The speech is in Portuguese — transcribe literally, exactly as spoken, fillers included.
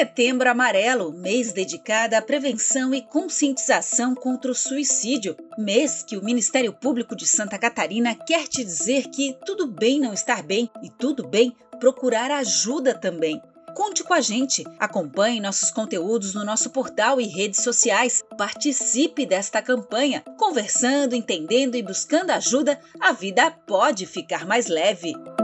Setembro Amarelo, mês dedicado à prevenção e conscientização contra o suicídio. Mês que o Ministério Público de Santa Catarina quer te dizer que tudo bem não estar bem e tudo bem procurar ajuda também. Conte com a gente, acompanhe nossos conteúdos no nosso portal e redes sociais, participe desta campanha. Conversando, entendendo e buscando ajuda, a vida pode ficar mais leve.